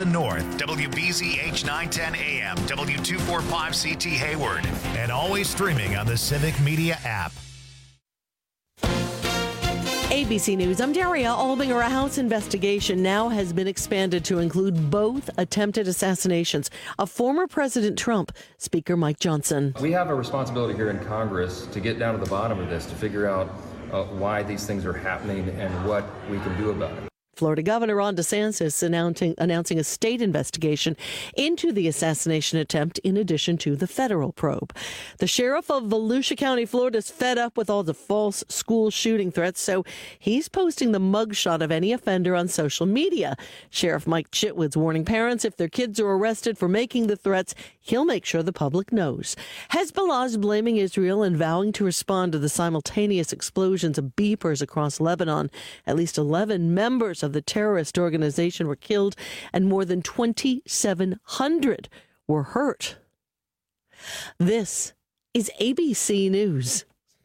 North, WBZH 910 AM, W245CT Hayward, and always streaming on the Civic Media app. ABC News, I'm Daria Albinger. A House investigation now has been expanded to include both attempted assassinations of former President Trump, Speaker Mike Johnson. We have a responsibility here in Congress to get down to the bottom of this, to figure out why these things are happening and what we can do about it. Florida Governor Ron DeSantis announcing a state investigation into the assassination attempt in addition to the federal probe. The sheriff of Volusia County, Florida, is fed up with all the false school shooting threats, so he's posting the mugshot of any offender on social media. Sheriff Mike Chitwood's warning parents if their kids are arrested for making the threats, he'll make sure the public knows. Hezbollah is blaming Israel and vowing to respond to the simultaneous explosions of beepers across Lebanon. At least 11 members of the terrorist organization were killed and more than 2,700 were hurt. This is ABC News.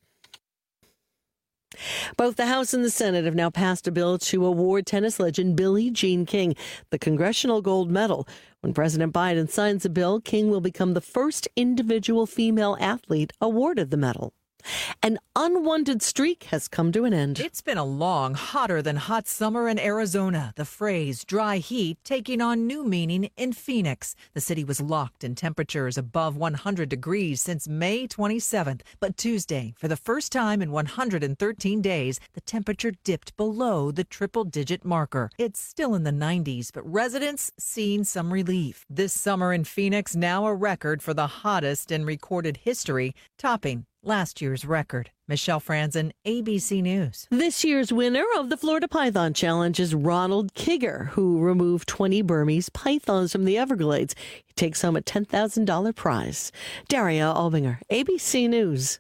Both the House and the Senate have now passed a bill to award tennis legend Billie Jean King the Congressional Gold Medal. When President Biden signs the bill, King will become the first individual female athlete awarded the medal. An unwanted streak has come to an end. It's been a long, hotter than hot summer in Arizona. The phrase dry heat taking on new meaning in Phoenix. The city was locked in temperatures above 100 degrees since May 27th. But Tuesday, for the first time in 113 days, the temperature dipped below the triple-digit marker. It's still in the 90s, but residents seeing some relief. This summer in Phoenix, now a record for the hottest in recorded history, topping last year's record. Michelle Franzen, ABC News. This year's winner of the Florida Python Challenge is Ronald Kigger, who removed 20 Burmese pythons from the Everglades. He takes home a $10,000 prize. Daria Albinger, ABC News.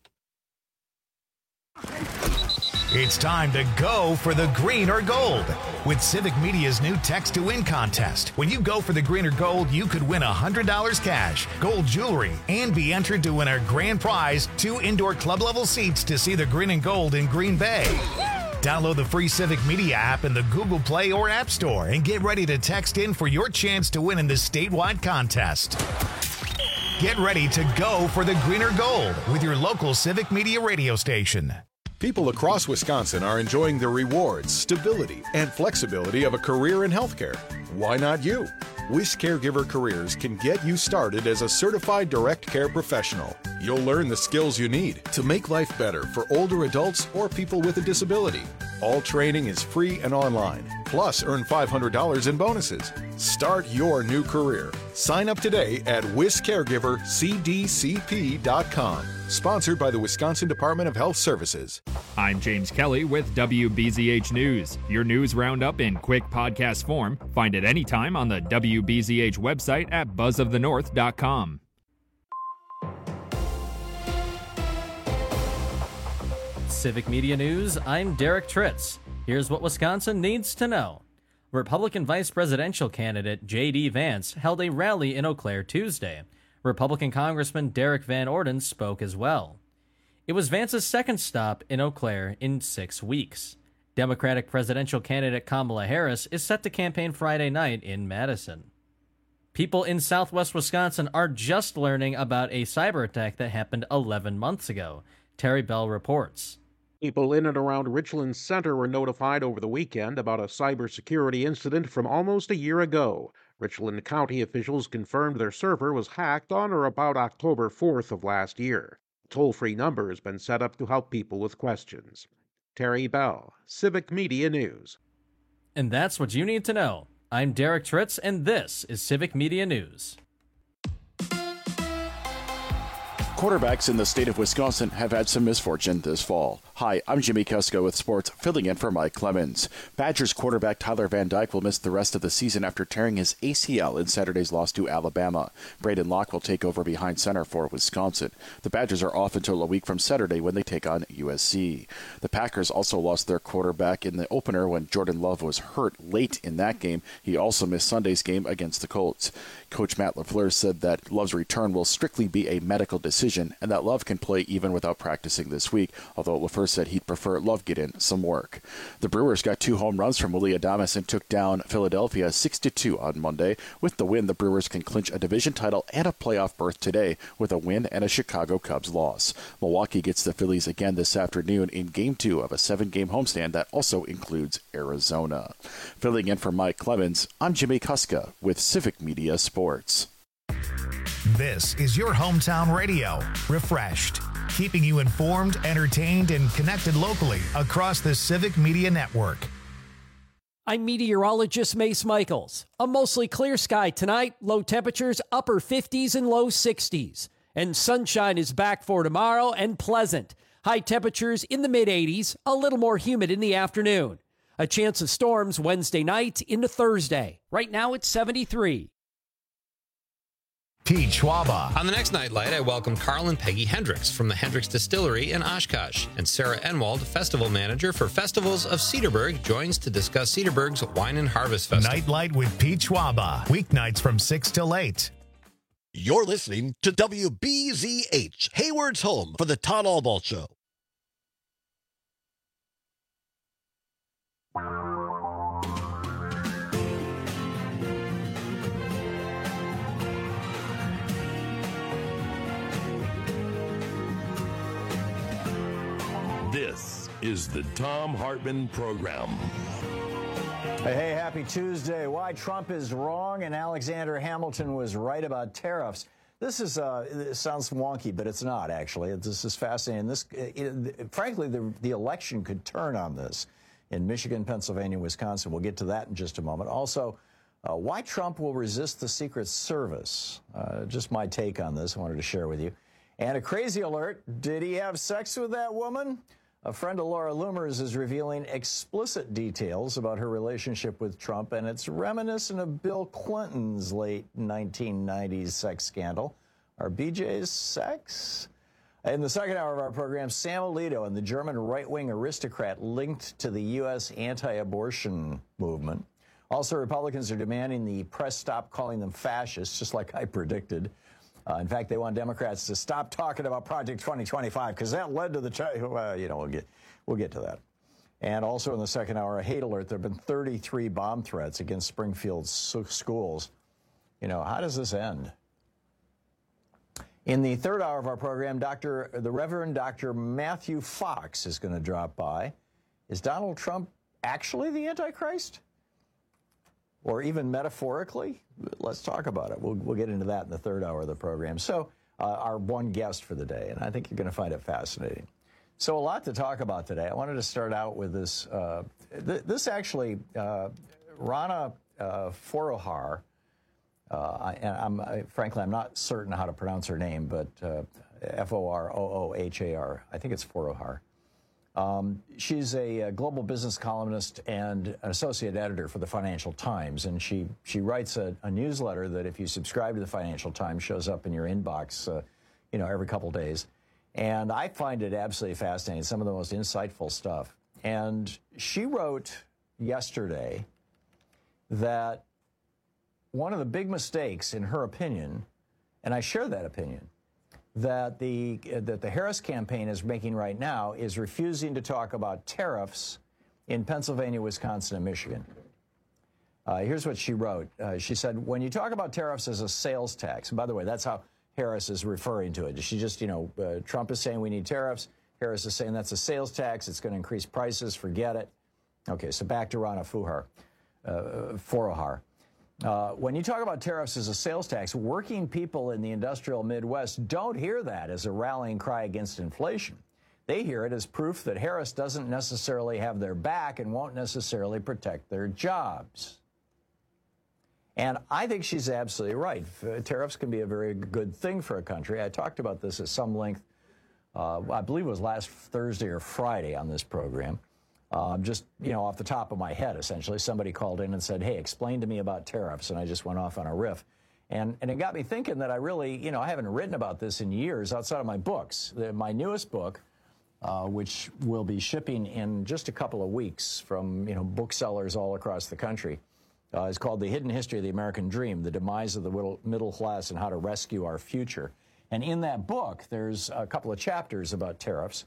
It's time to go for the green or gold with Civic Media's new Text to Win contest. When you go for the green or gold, you could win $100 cash, gold jewelry, and be entered to win our grand prize, 2 indoor club-level seats to see the green and gold in Green Bay. Download the free Civic Media app in the Google Play or App Store and get ready to text in for your chance to win in this statewide contest. Get ready to go for the green or gold with your local Civic Media radio station. People across Wisconsin are enjoying the rewards, stability, and flexibility of a career in healthcare. Why not you? WIS Caregiver Careers can get you started as a certified direct care professional. You'll learn the skills you need to make life better for older adults or people with a disability. All training is free and online. Plus, earn $500 in bonuses. Start your new career. Sign up today at wiscaregivercdcp.com. Sponsored by the Wisconsin Department of Health Services. I'm James Kelly with WBZH News. Your news roundup in quick podcast form. Find it anytime on the WBZH website at buzzofthenorth.com. Civic Media News, I'm Derek Tritz. Here's what Wisconsin needs to know. Republican vice presidential candidate J.D. Vance held a rally in Eau Claire Tuesday. Republican Congressman Derek Van Orden spoke as well. It was Vance's second stop in Eau Claire in 6 weeks. Democratic presidential candidate Kamala Harris is set to campaign Friday night in Madison. People in southwest Wisconsin are just learning about a cyber attack that happened 11 months ago. Terry Bell reports. People in and around Richland Center were notified over the weekend about a cybersecurity incident from almost a year ago. Richland County officials confirmed their server was hacked on or about October 4th of last year. A toll-free number has been set up to help people with questions. Terry Bell, Civic Media News. And that's what you need to know. I'm Derek Tritz, and this is Civic Media News. Quarterbacks in the state of Wisconsin have had some misfortune this fall. Hi, I'm Jimmy Kusko with sports, filling in for Mike Clemens. Badgers quarterback Tyler Van Dyke will miss the rest of the season after tearing his ACL in Saturday's loss to Alabama. Braden Locke will take over behind center for Wisconsin. The Badgers are off until a week from Saturday when they take on USC. The Packers also lost their quarterback in the opener when Jordan Love was hurt late in that game. He also missed Sunday's game against the Colts. Coach Matt LaFleur said that Love's return will strictly be a medical decision and that Love can play even without practicing this week, although LaFleur first said he'd prefer Love get in some work. The Brewers got 2 home runs from Willy Adames and took down Philadelphia 6-2 on Monday. With the win, the Brewers can clinch a division title and a playoff berth today with a win and a Chicago Cubs loss. Milwaukee gets the Phillies again this afternoon in Game 2 of a 7-game homestand that also includes Arizona. Filling in for Mike Clemens, I'm Jimmy Kuska with Civic Media Sports. This is your hometown radio, Refreshed, keeping you informed, entertained, and connected locally across the Civic Media Network. I'm meteorologist Mace Michaels. A mostly clear sky tonight, low temperatures upper 50s and low 60s. And sunshine is back for tomorrow and pleasant. High temperatures in the mid-80s, a little more humid in the afternoon. A chance of storms Wednesday night into Thursday. Right now it's 73. Pete Schwaba. On the next Nightlight, I welcome Carl and Peggy Hendricks from the Hendricks Distillery in Oshkosh, and Sarah Enwald, festival manager for Festivals of Cedarburg, joins to discuss Cedarburg's Wine and Harvest Festival. Nightlight with Pete Schwaba, weeknights from 6 till 8. You're listening to WBZH, Hayward's home for the Todd Albaugh Show. This is the Thom Hartmann Program. Hey, happy Tuesday. Why Trump is wrong and Alexander Hamilton was right about tariffs. This is, it sounds wonky, but it's not, actually. This is fascinating. Frankly, the election could turn on this in Michigan, Pennsylvania, Wisconsin. We'll get to that in just a moment. Also, why Trump will resist the Secret Service. Just my take on this I wanted to share with you. And a crazy alert. Did he have sex with that woman? A friend of Laura Loomer's is revealing explicit details about her relationship with Trump, and it's reminiscent of Bill Clinton's late 1990s sex scandal. Are BJ's sex? In the second hour of our program, Sam Alito and the German right-wing aristocrat linked to the U.S. anti-abortion movement. Also, Republicans are demanding the press stop calling them fascists, just like I predicted. In fact, they want Democrats to stop talking about Project 2025 because that led to the, we'll get to that. And also in the second hour, a hate alert. There have been 33 bomb threats against Springfield schools. How does this end? In the third hour of our program, the Reverend Dr. Matthew Fox is going to drop by. Is Donald Trump actually the Antichrist? Or even metaphorically? Let's talk about it. We'll get into that in the third hour of the program. So our one guest for the day, and I think you're going to find it fascinating. So a lot to talk about today. I wanted to start out with this. Rana Foroohar, and frankly, I'm not certain how to pronounce her name, but Foroohar. I think it's Foroohar. She's a global business columnist and an associate editor for the Financial Times, and she writes a newsletter that, if you subscribe to the Financial Times, shows up in your inbox, every couple days. And I find it absolutely fascinating, some of the most insightful stuff. And she wrote yesterday that one of the big mistakes, in her opinion, and I share that opinion, that the Harris campaign is making right now is refusing to talk about tariffs in Pennsylvania, Wisconsin, and Michigan. Here's what she wrote. She said, when you talk about tariffs as a sales tax, and by the way, that's how Harris is referring to it. She just, Trump is saying we need tariffs. Harris is saying that's a sales tax. It's going to increase prices. Forget it. Okay, so back to Rana Foroohar. When you talk about tariffs as a sales tax, working people in the industrial Midwest don't hear that as a rallying cry against inflation. They hear it as proof that Harris doesn't necessarily have their back and won't necessarily protect their jobs. And I think she's absolutely right. Tariffs can be a very good thing for a country. I talked about this at some length, I believe it was last Thursday or Friday on this program. Just, off the top of my head, essentially, somebody called in and said, hey, explain to me about tariffs. And I just went off on a riff. And it got me thinking that I really, I haven't written about this in years outside of my books. My newest book, which will be shipping in just a couple of weeks from, booksellers all across the country, is called The Hidden History of the American Dream, The Demise of the Middle Class and How to Rescue Our Future. And in that book, there's a couple of chapters about tariffs.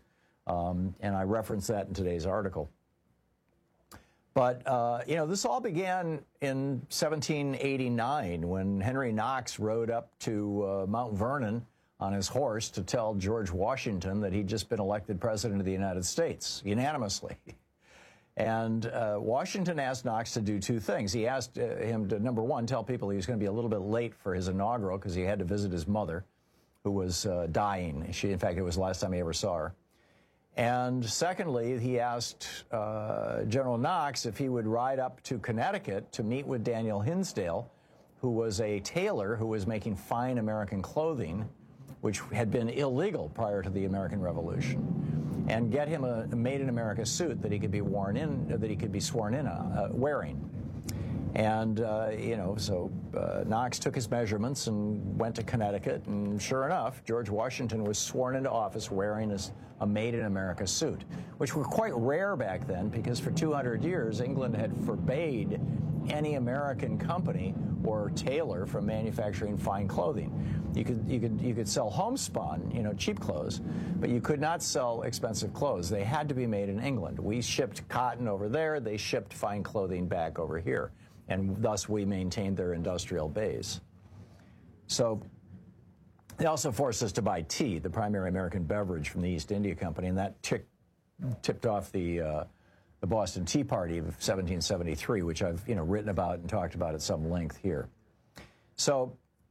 And I reference that in today's article. But, this all began in 1789 when Henry Knox rode up to Mount Vernon on his horse to tell George Washington that he'd just been elected president of the United States, unanimously. And Washington asked Knox to do two things. He asked him to, number one, tell people he was going to be a little bit late for his inaugural because he had to visit his mother, who was dying. In fact, it was the last time he ever saw her. And secondly, he asked General Knox if he would ride up to Connecticut to meet with Daniel Hinsdale, who was a tailor who was making fine American clothing, which had been illegal prior to the American Revolution, and get him a Made in America suit that he could be sworn in wearing. And, so Knox took his measurements and went to Connecticut, and sure enough, George Washington was sworn into office wearing a Made in America suit, which were quite rare back then because for 200 years, England had forbade any American company or tailor from manufacturing fine clothing. You could sell homespun, cheap clothes, but you could not sell expensive clothes. They had to be made in England. We shipped cotton over there. They shipped fine clothing back over here. And thus we maintained their industrial base. So they also forced us to buy tea, the primary American beverage from the East India Company, and that tipped off the Boston Tea Party of 1773, which I've written about and talked about at some length here. So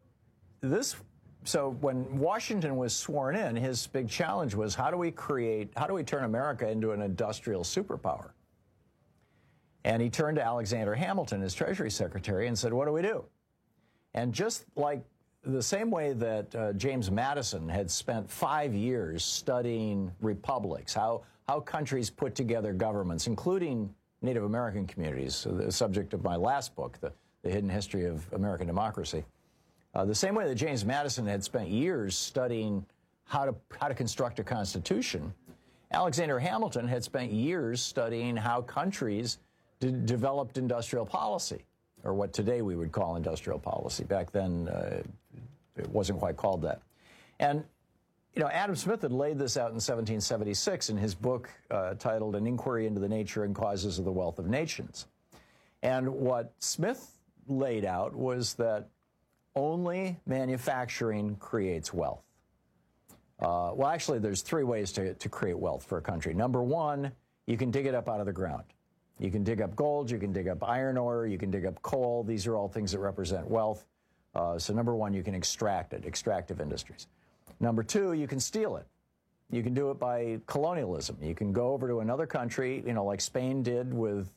when Washington was sworn in, his big challenge was how do we turn America into an industrial superpower? And he turned to Alexander Hamilton, his Treasury Secretary, and said, what do we do? And just like the same way that James Madison had spent 5 years studying republics, how countries put together governments, including Native American communities, the subject of my last book, The Hidden History of American Democracy. The same way that James Madison had spent years studying how to construct a constitution, Alexander Hamilton had spent years studying how countries developed industrial policy, or what today we would call industrial policy. Back then, it wasn't quite called that. And, Adam Smith had laid this out in 1776 in his book titled An Inquiry into the Nature and Causes of the Wealth of Nations. And what Smith laid out was that only manufacturing creates wealth. Well, actually, there's three ways to create wealth for a country. Number one, you can dig it up out of the ground. You can dig up gold, you can dig up iron ore, you can dig up coal. These are all things that represent wealth. So number one, you can extract it, extractive industries. Number two, you can steal it. You can do it by colonialism. You can go over to another country, like Spain did with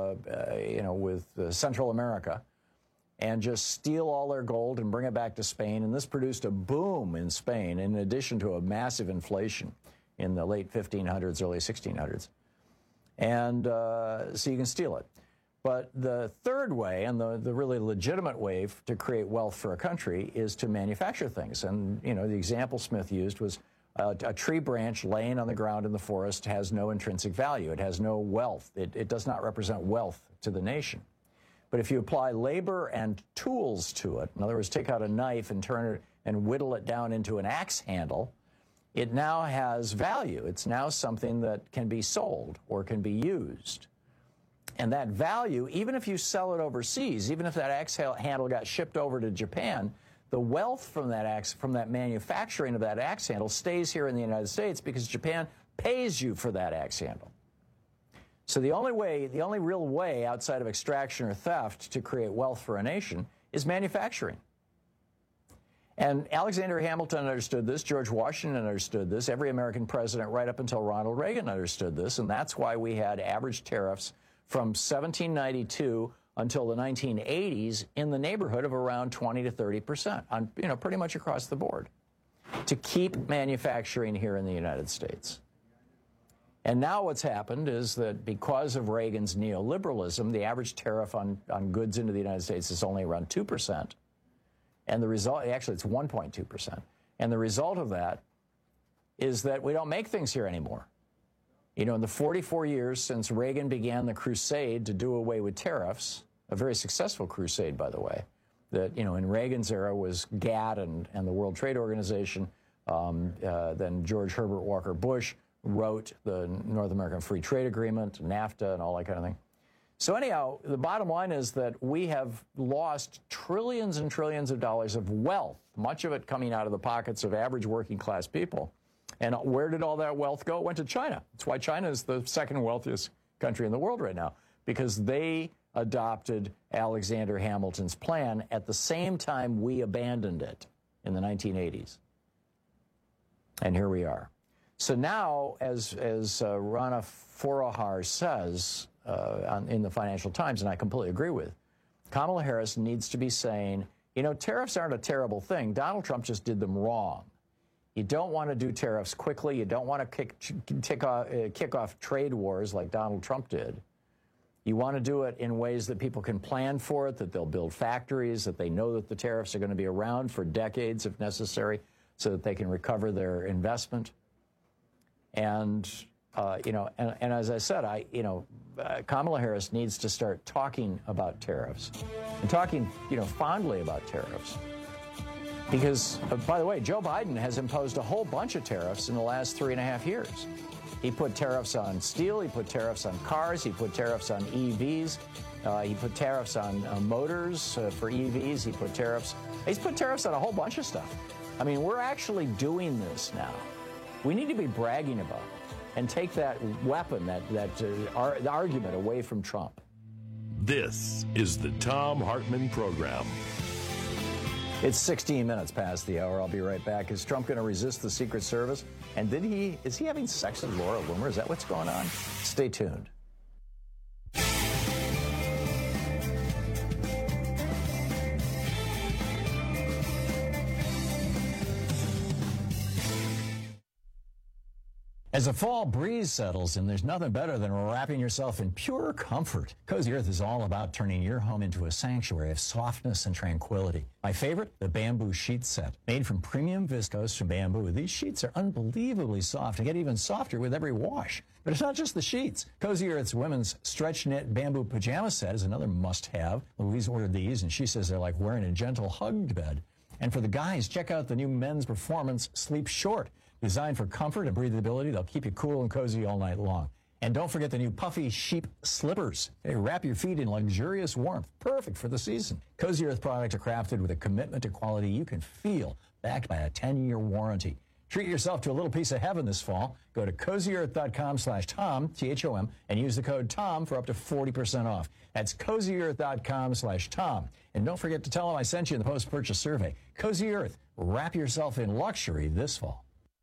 Central America, and just steal all their gold and bring it back to Spain. And this produced a boom in Spain, in addition to a massive inflation in the late 1500s, early 1600s. And so you can steal it. But the third way, and the really legitimate way to create wealth for a country, is to manufacture things. And, the example Smith used was a tree branch laying on the ground in the forest has no intrinsic value. It has no wealth. It does not represent wealth to the nation. But if you apply labor and tools to it, in other words, take out a knife and turn it and whittle it down into an axe handle, it now has value. It's now something that can be sold or can be used. And that value, even if you sell it overseas, even if that axe handle got shipped over to Japan, the wealth from that manufacturing of that axe handle stays here in the United States because Japan pays you for that axe handle. So the only real way outside of extraction or theft to create wealth for a nation is manufacturing. And Alexander Hamilton understood this, George Washington understood this, every American president right up until Ronald Reagan understood this, and that's why we had average tariffs from 1792 until the 1980s in the neighborhood of around 20 to 30%, on, pretty much across the board, to keep manufacturing here in the United States. And now what's happened is that because of Reagan's neoliberalism, the average tariff on goods into the United States is only around 2%. And the result, actually, it's 1.2%. And the result of that is that we don't make things here anymore. In the 44 years since Reagan began the crusade to do away with tariffs, a very successful crusade, by the way, that, in Reagan's era was GATT and the World Trade Organization, then George Herbert Walker Bush wrote the North American Free Trade Agreement, NAFTA, and all that kind of thing. So anyhow, the bottom line is that we have lost trillions and trillions of dollars of wealth, much of it coming out of the pockets of average working class people. And where did all that wealth go? It went to China. That's why China is the second wealthiest country in the world right now, because they adopted Alexander Hamilton's plan at the same time we abandoned it in the 1980s. And here we are. So now, as Rana Foroohar says in the Financial Times, and I completely agree with, Kamala Harris needs to be saying, tariffs aren't a terrible thing. Donald Trump just did them wrong. You don't want to do tariffs quickly. You don't want to kick off trade wars like Donald Trump did. You want to do it in ways that people can plan for it, that they'll build factories, that they know that the tariffs are going to be around for decades if necessary, so that they can recover their investment. And, and as I said, Kamala Harris needs to start talking about tariffs and talking, fondly about tariffs. Because, by the way, Joe Biden has imposed a whole bunch of tariffs in the last 3.5 years. He put tariffs on steel, he put tariffs on cars, he put tariffs on EVs, he put tariffs on motors for EVs, he's put tariffs on a whole bunch of stuff. I mean, we're actually doing this now. We need to be bragging about it and take that weapon, the argument away from Trump. This is the Thom Hartmann Program. It's 16 minutes past the hour. I'll be right back. Is Trump going to resist the Secret Service? And is he having sex with Laura Loomer? Is that what's going on? Stay tuned. As the fall breeze settles in, there's nothing better than wrapping yourself in pure comfort. Cozy Earth is all about turning your home into a sanctuary of softness and tranquility. My favorite, the bamboo sheet set. Made from premium viscose from bamboo, these sheets are unbelievably soft and get even softer with every wash. But it's not just the sheets. Cozy Earth's women's stretch knit bamboo pajama set is another must-have. Louise ordered these, and she says they're like wearing a gentle hugged bed. And for the guys, check out the new Men's Performance Sleep Short. Designed for comfort and breathability, they'll keep you cool and cozy all night long. And don't forget the new puffy sheep slippers. They wrap your feet in luxurious warmth, perfect for the season. Cozy Earth products are crafted with a commitment to quality you can feel, backed by a 10-year warranty. Treat yourself to a little piece of heaven this fall. Go to CozyEarth.com/Tom, T-H-O-M, and use the code TOM for up to 40% off. That's CozyEarth.com/Tom. And don't forget to tell them I sent you in the post-purchase survey. Cozy Earth, wrap yourself in luxury this fall.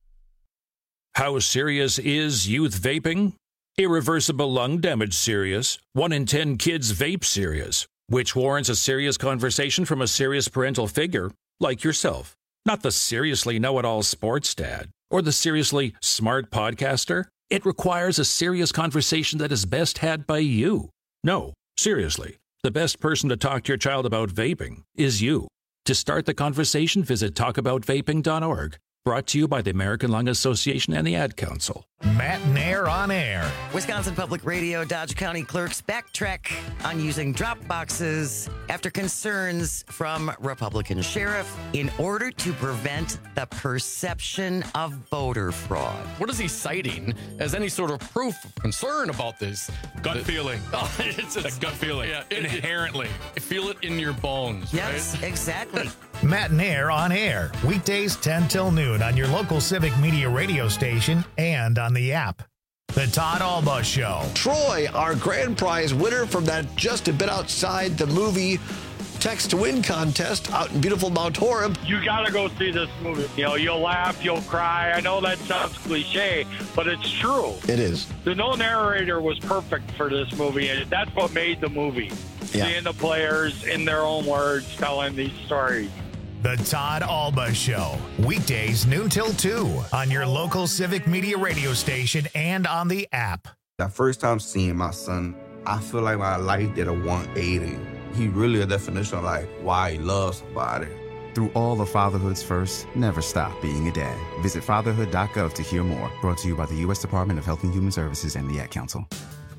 How serious is youth vaping? Irreversible lung damage serious. 1 in 10 kids vape serious, which warrants a serious conversation from a serious parental figure like yourself. Not the seriously know-it-all sports dad or the seriously smart podcaster. It requires a serious conversation that is best had by you. No, seriously, the best person to talk to your child about vaping is you. To start the conversation, visit talkaboutvaping.org. Brought to you by the American Lung Association and the Ad Council. Matt Nair on air. Wisconsin Public Radio Dodge County clerks backtrack on using drop boxes after concerns from Republican sheriff in order to prevent the perception of voter fraud. What is he citing as any sort of proof of concern about this? Gut feeling. Oh, it's a gut feeling. Yeah, inherently. Feel it in your bones. Yes, right? Exactly. Matt Nair on air. Weekdays 10 till noon on your local Civic Media radio station and on the app. The Todd Alba Show. Troy, our grand prize winner from that Just a Bit Outside the Movie Text to Win contest out in beautiful Mount Horeb. You got to go see this movie. You'll laugh, you'll cry. I know that sounds cliche, but it's true. It is. The no narrator was perfect for this movie, and that's what made the movie. Yeah. Seeing the players in their own words telling these stories. The Todd Alba Show. Weekdays noon till 2 on your local Civic Media radio station and on the app. The first time seeing my son, I feel like my life did a 180. He really a definition of like why he loves somebody. Through all of fatherhood's first, never stop being a dad. Visit fatherhood.gov to hear more. Brought to you by the U.S. Department of Health and Human Services and the Ad Council.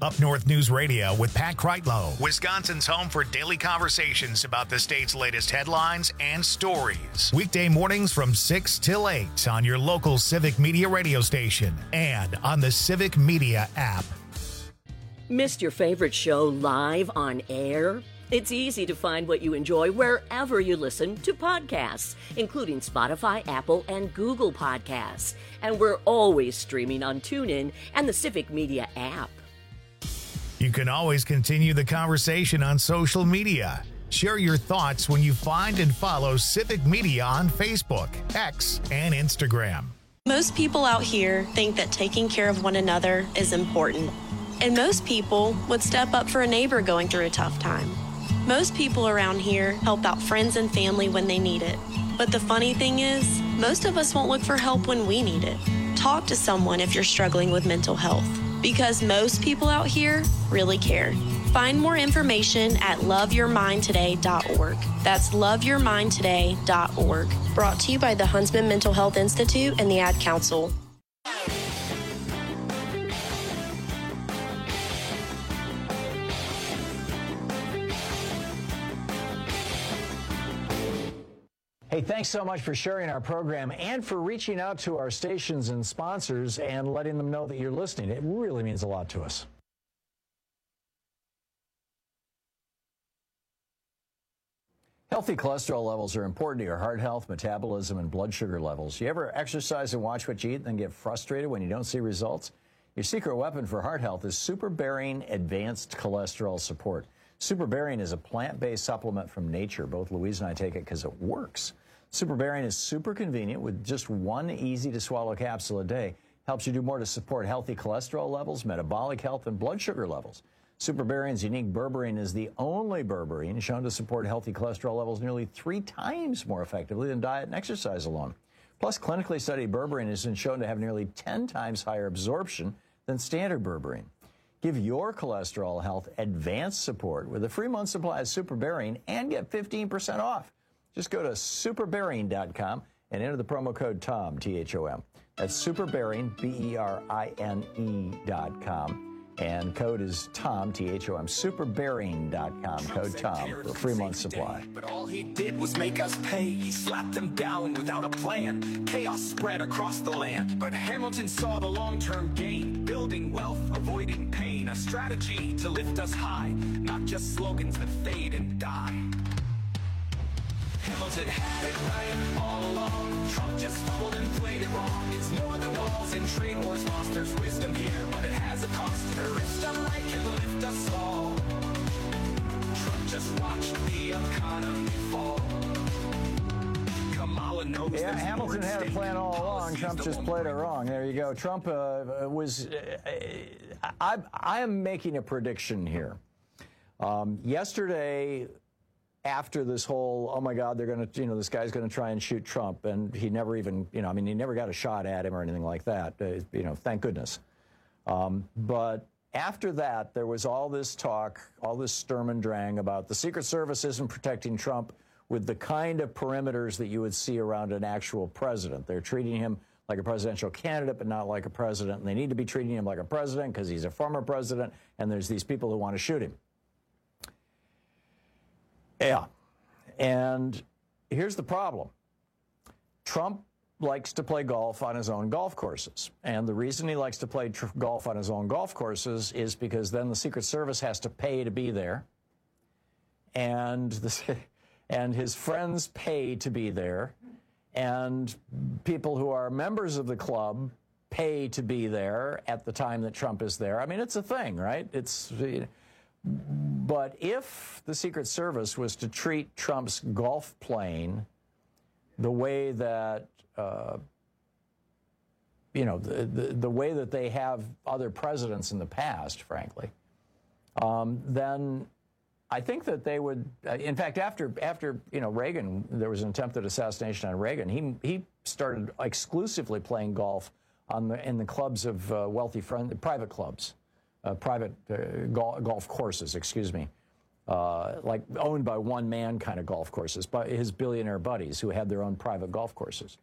Up North News Radio with Pat Kreitlow, Wisconsin's home for daily conversations about the state's latest headlines and stories. Weekday mornings from 6 till 8 on your local Civic Media radio station and on the Civic Media app. Missed your favorite show live on air? It's easy to find what you enjoy wherever you listen to podcasts, including Spotify, Apple, and Google Podcasts. And we're always streaming on TuneIn and the Civic Media app. You can always continue the conversation on social media. Share your thoughts when you find and follow Civic Media on Facebook, X, and Instagram. Most people out here think that taking care of one another is important. And most people would step up for a neighbor going through a tough time. Most people around here help out friends and family when they need it. But the funny thing is, most of us won't look for help when we need it. Talk to someone if you're struggling with mental health, because most people out here really care. Find more information at loveyourmindtoday.org. That's loveyourmindtoday.org. Brought to you by the Huntsman Mental Health Institute and the Ad Council. Hey, thanks so much for sharing our program and for reaching out to our stations and sponsors and letting them know that you're listening. It really means a lot to us. Healthy cholesterol levels are important to your heart health, metabolism, and blood sugar levels. You ever exercise and watch what you eat and then get frustrated when you don't see results? Your secret weapon for heart health is Superbearing Advanced Cholesterol Support. Superbearing is a plant-based supplement from nature. Both Louise and I take it because it works. Superbearing is super convenient with just one easy-to-swallow capsule a day. Helps you do more to support healthy cholesterol levels, metabolic health, and blood sugar levels. Superbearing's unique berberine is the only berberine shown to support healthy cholesterol levels nearly 3 times more effectively than diet and exercise alone. Plus, clinically studied berberine has been shown to have nearly 10 times higher absorption than standard berberine. Give your cholesterol health advanced support with a free month supply of Superbearing and get 15% off. Just go to superbearing.com and enter the promo code TOM, T-H-O-M. That's Superbearing, BERINE.com. And code is TOM, T-H-O-M. Superbearing.com, code TOM for a free month supply. But all he did was make us pay. He slapped them down without a plan. Chaos spread across the land. But Hamilton saw the long-term gain. Building wealth, avoiding pain. A strategy to lift us high. Not just slogans that fade and die. Hamilton had it right all along. Trump just fumbled and played it wrong. It's more than walls and trade wars lost. There's wisdom here, but it has a cost. The rift unlike can lift us all. Trump just watched the economy fall. Kamala knows. Yeah, Hamilton had a plan all along. Trump just played it wrong. There you go. Trump was. I am making a prediction here. Yesterday, after this whole, oh my God, they're going to, this guy's going to try and shoot Trump, and he never even, he never got a shot at him or anything like that, thank goodness. But after that, there was all this talk, all this Sturm und Drang about the Secret Service isn't protecting Trump with the kind of perimeters that you would see around an actual president. They're treating him like a presidential candidate, but not like a president. And they need to be treating him like a president because he's a former president, and there's these people who want to shoot him. Yeah, and here's the problem. Trump likes to play golf on his own golf courses. And the reason he likes to play golf on his own golf courses is because then the Secret Service has to pay to be there. And his friends pay to be there. And people who are members of the club pay to be there at the time that Trump is there. I mean, it's a thing, right? But if the Secret Service was to treat Trump's golf plane the way that, the way that they have other presidents in the past, frankly, then I think that they would, in fact, after Reagan, there was an attempted assassination on Reagan, he started exclusively playing golf in the clubs of wealthy private clubs. Private golf courses, like owned by one man kind of golf courses, by his billionaire buddies who had their own private golf courses.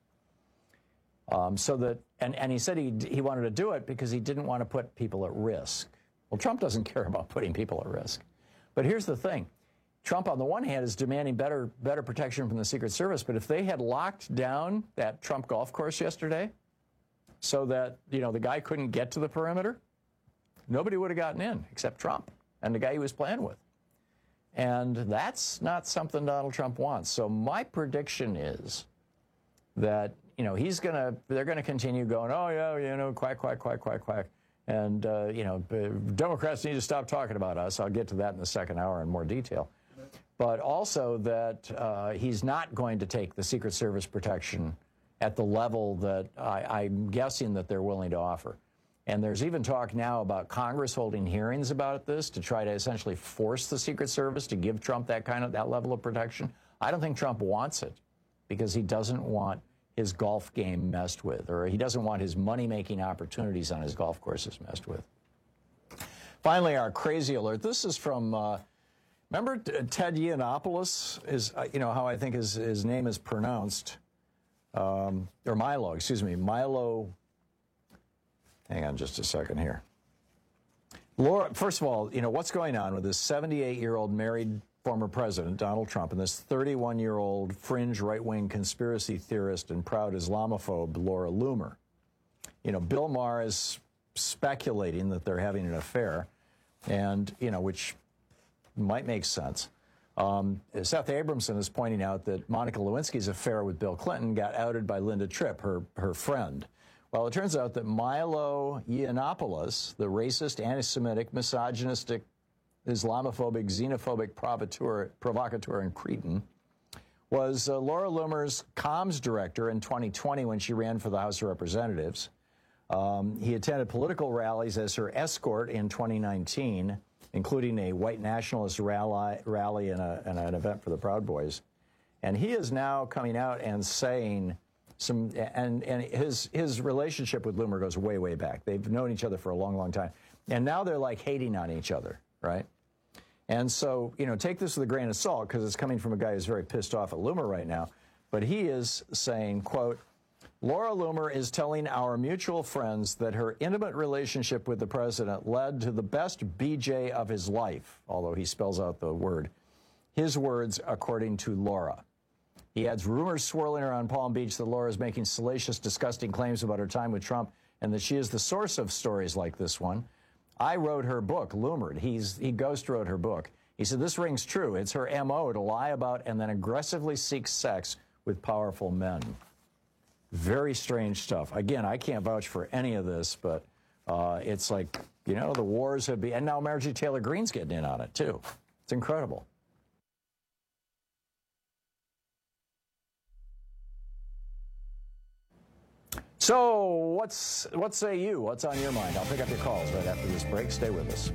So that, and he said he wanted to do it because he didn't want to put people at risk. Well, Trump doesn't care about putting people at risk. But here's the thing. Trump, on the one hand, is demanding better protection from the Secret Service. But if they had locked down that Trump golf course yesterday so that, the guy couldn't get to the perimeter, nobody would have gotten in except Trump and the guy he was playing with. And that's not something Donald Trump wants. So my prediction is that, they're going to continue going, oh, yeah, quack, quack, quack, quack, quack. And, Democrats need to stop talking about us. I'll get to that in the second hour in more detail. But also that he's not going to take the Secret Service protection at the level that I'm guessing that they're willing to offer. And there's even talk now about Congress holding hearings about this to try to essentially force the Secret Service to give Trump that level of protection. I don't think Trump wants it because he doesn't want his golf game messed with, or he doesn't want his money-making opportunities on his golf courses messed with. Finally, our crazy alert. This is from, remember Ted Yiannopoulos is, how I think his name is pronounced, or Milo, excuse me, Milo. Hang on just a second here. Laura, first of all, what's going on with this 78-year-old married former president, Donald Trump, and this 31-year-old fringe right-wing conspiracy theorist and proud Islamophobe, Laura Loomer? Bill Maher is speculating that they're having an affair, and, which might make sense. Seth Abramson is pointing out that Monica Lewinsky's affair with Bill Clinton got outed by Linda Tripp, her friend. Well, it turns out that Milo Yiannopoulos, the racist, anti-Semitic, misogynistic, Islamophobic, xenophobic provocateur and cretin, was Laura Loomer's comms director in 2020 when she ran for the House of Representatives. He attended political rallies as her escort in 2019, including a white nationalist rally and an event for the Proud Boys. And he is now coming out and saying his relationship with Loomer goes way, way back. They've known each other for a long, long time. And now they're like hating on each other, right? And so, take this with a grain of salt because it's coming from a guy who's very pissed off at Loomer right now. But he is saying, quote, Laura Loomer is telling our mutual friends that her intimate relationship with the president led to the best BJ of his life, although he spells out the word. His words, according to Laura. He adds rumors swirling around Palm Beach that Laura is making salacious, disgusting claims about her time with Trump and that she is the source of stories like this one. I wrote her book, Loomered. He ghost wrote her book. He said, this rings true. It's her M.O. to lie about and then aggressively seek sex with powerful men. Very strange stuff. Again, I can't vouch for any of this, but it's like, the wars have been, and now Marjorie Taylor Greene's getting in on it, too. It's incredible. So, what say you? What's on your mind? I'll pick up your calls right after this break. Stay with us.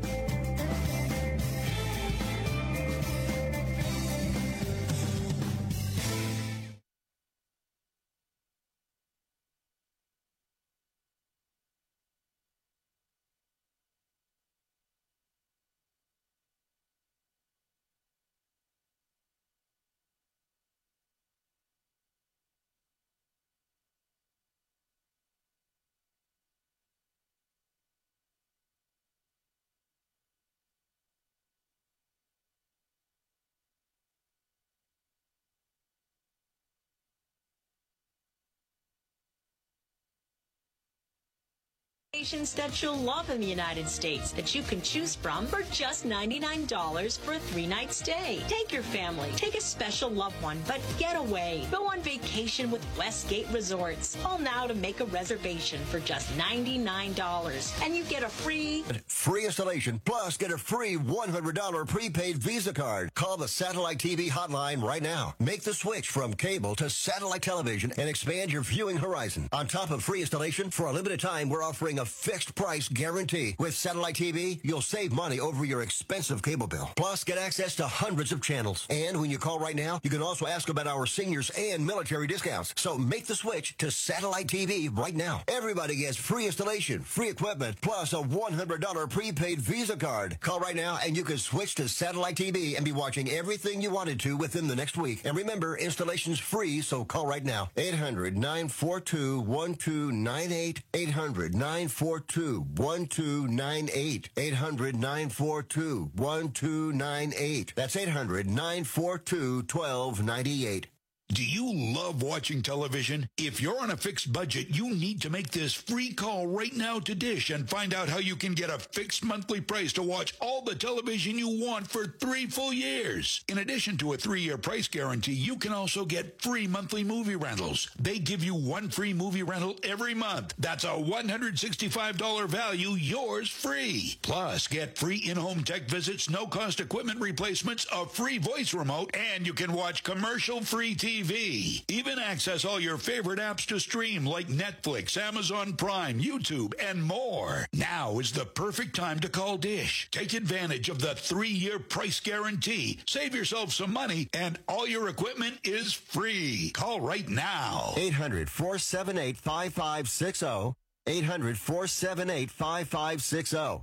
That you'll love in the United States that you can choose from for just $99 for a 3-night stay. Take your family, take a special loved one, but get away. Go on vacation with Westgate Resorts. Call now to make a reservation for just $99 and you get a free installation, plus get a free $100 prepaid Visa card. Call the Satellite TV hotline right now. Make the switch from cable to satellite television and expand your viewing horizon. On top of free installation, for a limited time, we're offering a fixed price guarantee. With Satellite TV, you'll save money over your expensive cable bill. Plus, get access to hundreds of channels. And when you call right now, you can also ask about our seniors and military discounts. So make the switch to satellite TV right now. Everybody gets free installation, free equipment, plus a $100 prepaid Visa card. Call right now and you can switch to satellite TV and be watching everything you wanted to within the next week. And remember, installation's free, so call right now. 800-942-1298. 800-942-1298. 800-942-1298. That's 800-942-1298. Do you love watching television? If you're on a fixed budget, you need to make this free call right now to Dish and find out how you can get a fixed monthly price to watch all the television you want for 3 full years. In addition to a 3-year price guarantee, you can also get free monthly movie rentals. They give you 1 free movie rental every month. That's a $165 value, yours free. Plus, get free in-home tech visits, no-cost equipment replacements, a free voice remote, and you can watch commercial-free TV. Even access all your favorite apps to stream like Netflix, Amazon Prime, YouTube, and more. Now is the perfect time to call Dish. Take advantage of the 3-year price guarantee. Save yourself some money, and all your equipment is free. Call right now. 800-478-5560. 800-478-5560.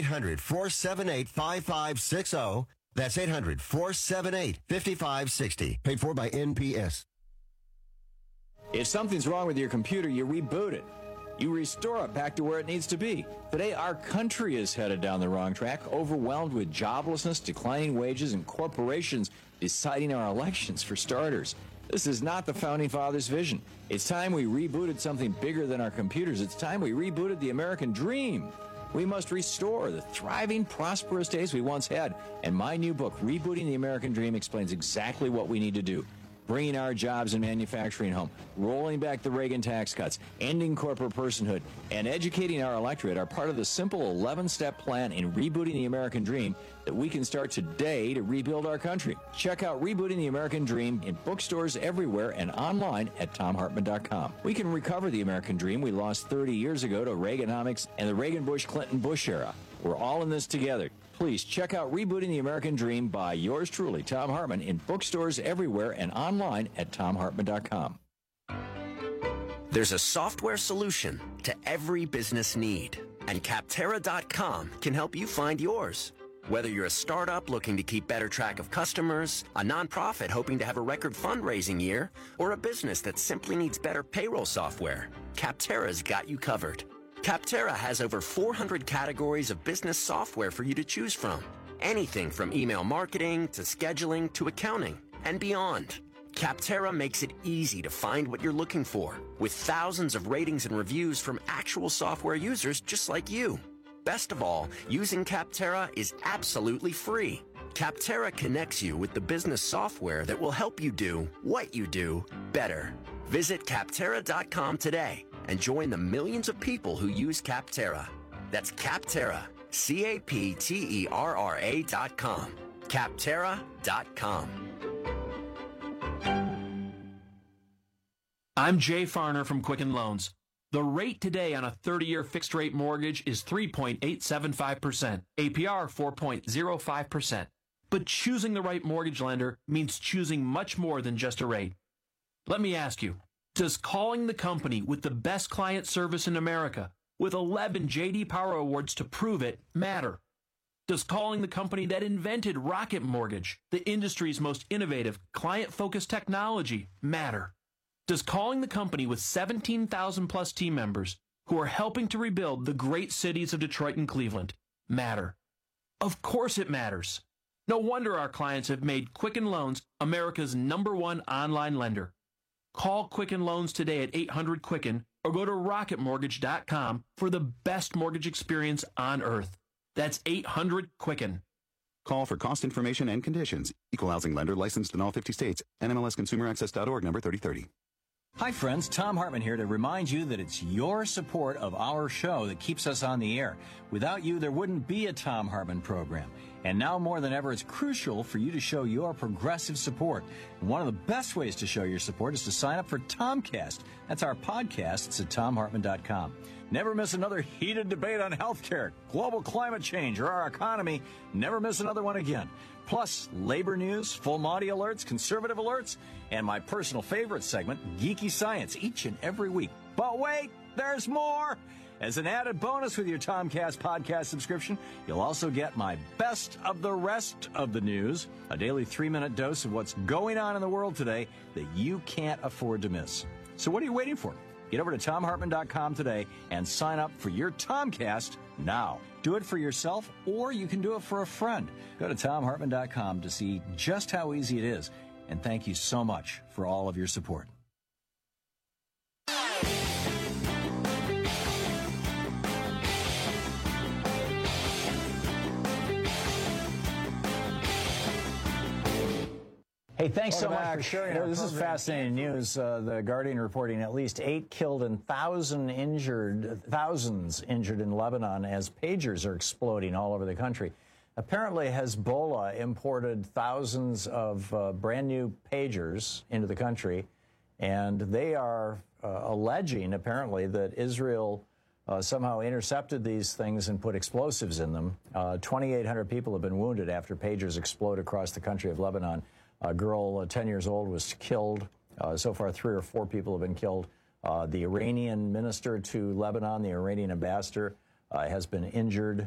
800-478-5560. That's 800-478-5560. Paid for by NPS. If something's wrong with your computer, you reboot it. You restore it back to where it needs to be. Today, our country is headed down the wrong track, overwhelmed with joblessness, declining wages, and corporations deciding our elections for starters. This is not the Founding Fathers' vision. It's time we rebooted something bigger than our computers. It's time we rebooted the American dream. We must restore the thriving, prosperous days we once had. And my new book, Rebooting the American Dream, explains exactly what we need to do. Bringing our jobs and manufacturing home, rolling back the Reagan tax cuts, ending corporate personhood, and educating our electorate are part of the simple 11-step plan in Rebooting the American Dream that we can start today to rebuild our country. Check out Rebooting the American Dream in bookstores everywhere and online at TomHartman.com. We can recover the American dream we lost 30 years ago to Reaganomics and the Reagan-Bush-Clinton-Bush era. We're all in this together. Please check out Rebooting the American Dream by yours truly, Thom Hartmann, in bookstores everywhere and online at TomHartman.com. There's a software solution to every business need, and Capterra.com can help you find yours. Whether you're a startup looking to keep better track of customers, a nonprofit hoping to have a record fundraising year, or a business that simply needs better payroll software, Capterra's got you covered. Capterra has over 400 categories of business software for you to choose from. Anything from email marketing to scheduling to accounting and beyond. Capterra makes it easy to find what you're looking for, with thousands of ratings and reviews from actual software users just like you. Best of all, using Capterra is absolutely free. Capterra connects you with the business software that will help you do what you do better. Visit Capterra.com today and join the millions of people who use Capterra. That's Capterra, Capterra.com. Capterra.com. I'm Jay Farner from Quicken Loans. The rate today on a 30-year fixed-rate mortgage is 3.875%, APR 4.05%. But choosing the right mortgage lender means choosing much more than just a rate. Let me ask you, does calling the company with the best client service in America, with 11 J.D. Power Awards to prove it, matter? Does calling the company that invented Rocket Mortgage, the industry's most innovative, client-focused technology, matter? Does calling the company with 17,000-plus team members who are helping to rebuild the great cities of Detroit and Cleveland matter? Of course it matters. No wonder our clients have made Quicken Loans America's #1 online lender. Call Quicken Loans today at 800-QUICKEN or go to rocketmortgage.com for the best mortgage experience on earth. That's 800-QUICKEN. Call for cost information and conditions. Equal housing lender licensed in all 50 states. NMLSConsumerAccess.org number 3030. Hi, friends. Thom Hartmann here to remind you that it's your support of our show that keeps us on the air. Without you, there wouldn't be a Thom Hartmann program. And now more than ever, it's crucial for you to show your progressive support. And one of the best ways to show your support is to sign up for Tomcast. That's our podcast. It's at TomHartmann.com. Never miss another heated debate on healthcare, global climate change, or our economy. Never miss another one again. plus labor news, full Monty alerts, conservative alerts, and my personal favorite segment, Geeky Science, each and every week. But wait, there's more! As an added bonus with your Tomcast podcast subscription, you'll also get my best of the rest of the news, a daily 3-minute dose of what's going on in the world today that you can't afford to miss. So what are you waiting for? Get over to TomHartman.com today and sign up for your Tomcast now. Do it for yourself, or you can do it for a friend. Go to TomHartman.com to see just how easy it is. And thank you so much for all of your support. Hey, thanks so much for sharing. This is fascinating news. The Guardian reporting at least 8 killed and thousands injured in Lebanon as pagers are exploding all over the country. Apparently, Hezbollah imported thousands of brand new pagers into the country, and they are alleging, apparently, that Israel somehow intercepted these things and put explosives in them. 2,800 people have been wounded after pagers explode across the country of Lebanon. A girl 10 years old was killed. So far, 3 or 4 people have been killed. The Iranian minister to Lebanon, the Iranian ambassador, has been injured.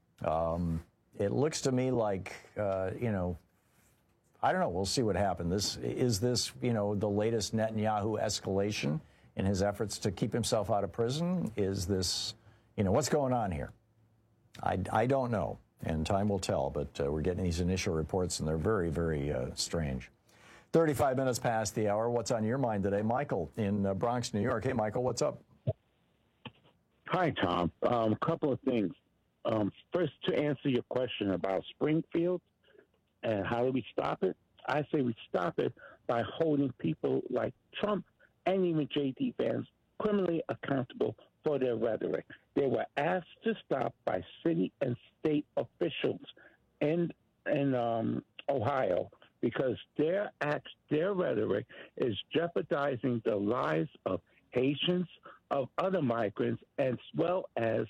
It looks to me like, I don't know. We'll see what happens. Is this, the latest Netanyahu escalation in his efforts to keep himself out of prison? Is this, what's going on here? I don't know. And time will tell, but we're getting these initial reports, and they're very, very strange. 35 minutes past the hour. What's on your mind today? Michael in Bronx, New York. Hey, Michael, what's up? Hi, Tom. A couple of things. First, to answer your question about Springfield and how do we stop it, I say we stop it by holding people like Trump and even J.D. Vance criminally accountable for their rhetoric. They were asked to stop by city and state officials in Ohio because their acts, their rhetoric is jeopardizing the lives of Haitians, of other migrants, as well as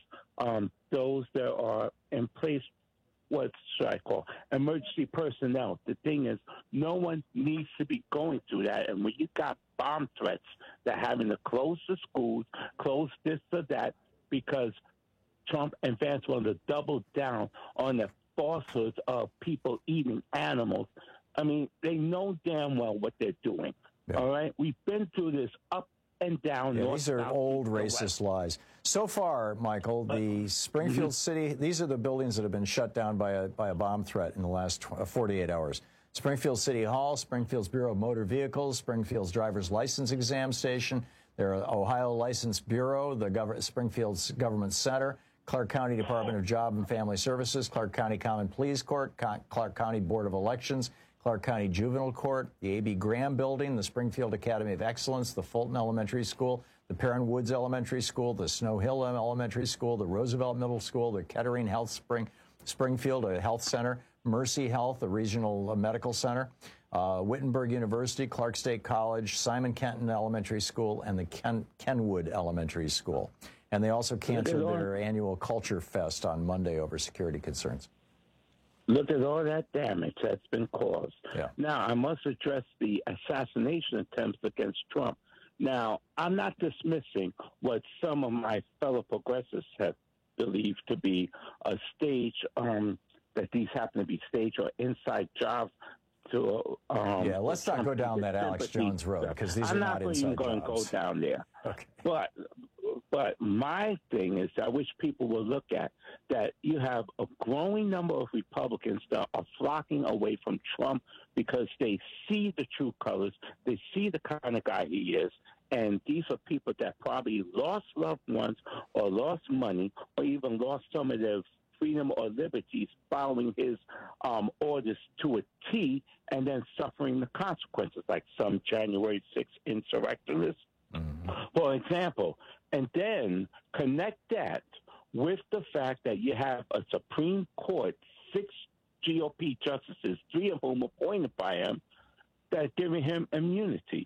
those that are in place, what should I call, emergency personnel. The thing is, no one needs to be going through that. And when you got bomb threats, that having to close the schools, close this or that, because Trump and Vance want to double down on the falsehoods of people eating animals. I mean, they know damn well what they're doing. Yeah. All right? We've been through this up and down. Yeah, these are old racist lies. So far, Michael, the Springfield City, these are the buildings that have been shut down by a bomb threat in the last 48 hours. Springfield City Hall, Springfield's Bureau of Motor Vehicles, Springfield's Driver's License Exam Station, their Ohio License Bureau, the Springfield's Government Center, Clark County Department of Job and Family Services, Clark County Common Pleas Court, Clark County Board of Elections, Clark County Juvenile Court, the A.B. Graham Building, the Springfield Academy of Excellence, the Fulton Elementary School, the Perrin Woods Elementary School, the Snow Hill Elementary School, the Roosevelt Middle School, the Kettering Health Springfield, a health center, Mercy Health, a regional medical center, Wittenberg University, Clark State College, Simon Kenton Elementary School, and the Kenwood Elementary School. And they also canceled their annual Culture Fest on Monday over security concerns. Look at all that damage that's been caused. Yeah. Now, I must address the assassination attempts against Trump. Now, I'm not dismissing what some of my fellow progressives have believed to be a stage, that these happen to be stage or inside jobs to yeah, let's not go down that Alex Jones road, because these are not inside jobs. I'm not even going to go down there. Okay. But my thing is, I wish people will look at that you have a growing number of Republicans that are flocking away from Trump because they see the true colors, they see the kind of guy he is, and these are people that probably lost loved ones or lost money or even lost some of their freedom or liberties following his orders to a T and then suffering the consequences, like some January 6th insurrectionists, for example. And then connect that with the fact that you have a Supreme Court, 6 GOP justices, 3 of whom appointed by him, that are giving him immunity.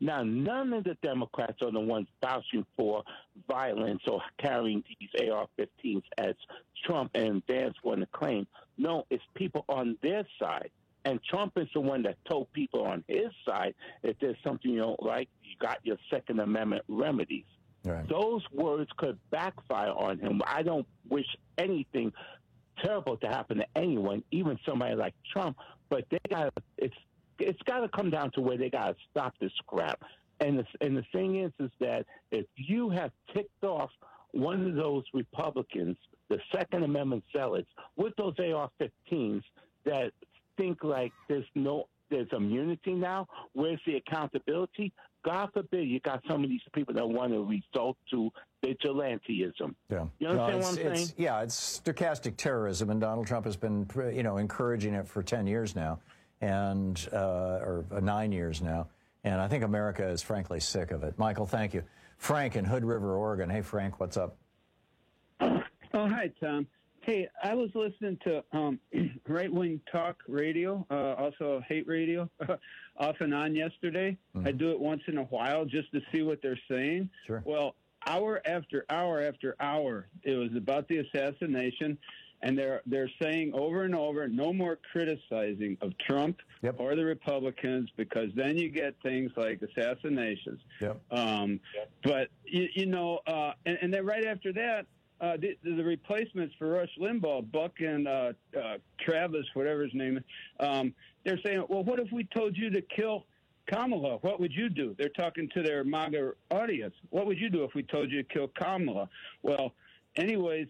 Now, none of the Democrats are the ones vouching for violence or carrying these AR-15s as Trump and Vance want to claim. No, it's people on their side. And Trump is the one that told people on his side, if there's something you don't like, you got your Second Amendment remedies. Right. Those words could backfire on him. I don't wish anything terrible to happen to anyone, even somebody like Trump, but they got it's got to come down to where they got to stop this crap. And the thing is that if you have ticked off one of those Republicans, the Second Amendment zealots, with those AR-15s that think like there's immunity now, where's the accountability? God forbid you got some of these people that want to resort to vigilantism. Yeah. You understand what I'm saying? Yeah, it's stochastic terrorism, and Donald Trump has been, encouraging it for 10 years now, and or 9 years now. And I think America is frankly sick of it. Michael, thank you. Frank in Hood River, Oregon. Hey, Frank, what's up? Oh, hi, Tom. Hey, I was listening to right-wing talk radio, also hate radio, off and on yesterday. I do it once in a while just to see what they're saying. Sure. Well, hour after hour after hour, it was about the assassination, and they're saying over and over, no more criticizing of Trump or the Republicans, because then you get things like assassinations. Yep. But, and then right after that, the replacements for Rush Limbaugh, Buck and Travis, whatever his name is, they're saying, well, what if we told you to kill Kamala? What would you do? They're talking to their MAGA audience. What would you do if we told you to kill Kamala? Well, anyways,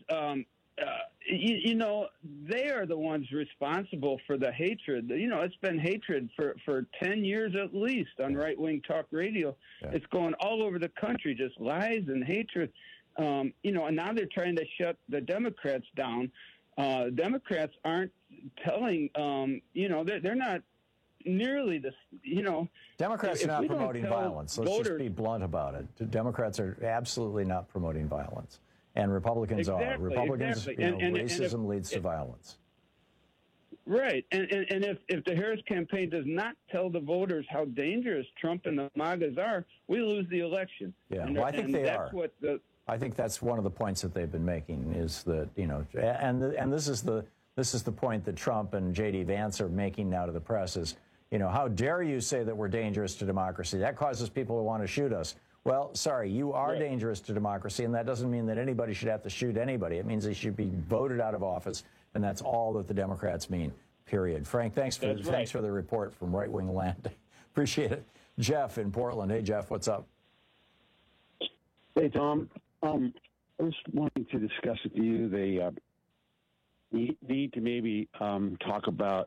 they are the ones responsible for the hatred. It's been hatred for 10 years at least on right-wing talk radio. Yeah. It's going all over the country, just lies and hatred. And now they're trying to shut the Democrats down. Democrats aren't telling, they're not nearly the, Democrats are not promoting violence. Let's just be blunt about it. Democrats are absolutely not promoting violence. And Republicans are. Republicans, racism leads to violence. Right. And if the Harris campaign does not tell the voters how dangerous Trump and the MAGAs are, we lose the election. Yeah, and, well, I think they that's are. What I think that's one of the points that they've been making is that, and this is the point that Trump and J.D. Vance are making now to the press is, how dare you say that we're dangerous to democracy? That causes people to want to shoot us. Well, sorry, you are dangerous to democracy, and that doesn't mean that anybody should have to shoot anybody. It means they should be voted out of office, and that's all that the Democrats mean, period. Frank, thanks for the report from Right Wing Land. Appreciate it. Jeff in Portland. Hey, Jeff, what's up? Hey, Tom. I was wanting to discuss with you the need to maybe talk about